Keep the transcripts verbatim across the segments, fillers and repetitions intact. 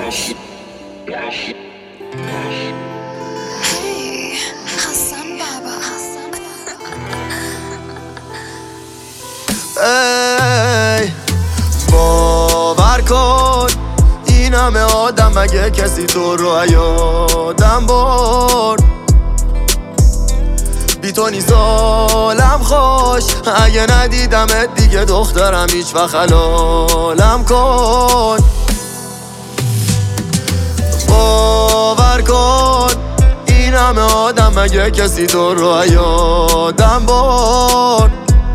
ای باور کن این همه آدم مگه کسی تو رو یادم برد بی تو نیست حالم خوش اگه ندیدمت دیگه دخترم هیچ وقت حلالم کن باور کن این همه آدم مگه کسی تو رو یادم برد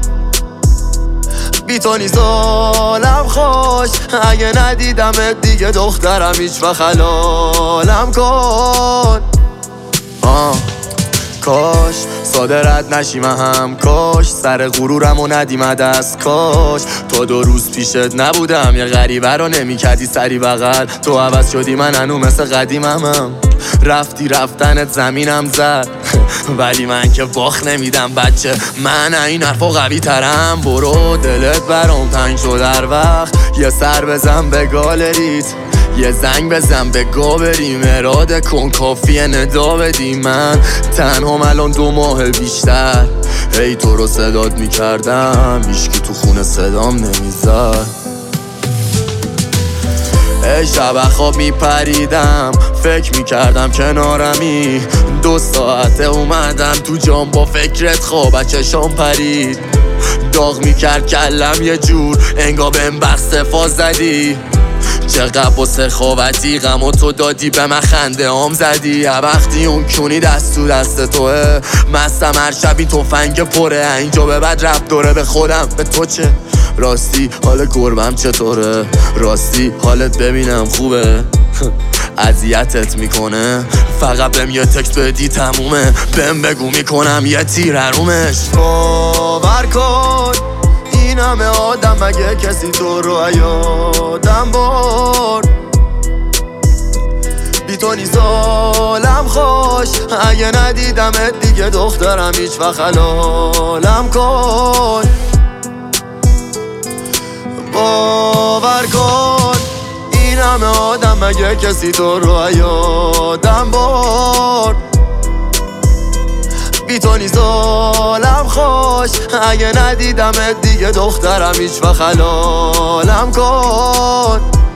بی تو نیست حالم خوش اگه ندیدمت دیگه دخترم هیچ وقت حلالم کن آه کاش ساده رد نشیم هم کاش سر غرورم و ندیم دست کاش تا دو روز پیشت نبودم یه غریبه رو نمی کردی سری بغل تو عوض شدی من هنو مثل قدیممم رفتی رفتنت زمینم زد ولی من که باخ نمیدم بچه من این حرفا قوی ترم برو دلت برام تنگ شد در وقت یه سر بزن به گالریت یه زنگ بزن به گا بریم اراده کن کافیه ندا بدی من تنهام الان دو ماه بیشتر ای تو رو صدات میکردم هیچکی تو خونه صدام نمیزد ای شب خواب میپریدم فکر میکردم کنارمی دو ساعته اومدم تو جام با فکرت خواب چشام پرید داغ میکرد کلم یه جور انگار بهم بخص فاز زدی چقدر با سخاوتی غم و تو دادی به من خنده هم زدی یه وقتی اون کونی دست تو دست توه مستم هر شب این توفنگ پره اینجا به بعد رفت دوره به خودم به تو چه راستی حال گربم چطوره راستی حالت ببینم خوبه اذیتت میکنه فقط بهم یه تکست بدی تمومه بهم بگو میکنم یه تیر حرومش باور کن این همه آدم مگه کسی تو رو یادم برد بی تو نیست حالم خوش اگه ندیدمت دیگه دخترم هیچ وقت حلالم کن باور کن این همه آدم مگه کسی تو رو یادم برد بی تو نیست حالم خوش اگه ندیدمت دیگه دخترم هیچ وقت حلالم کن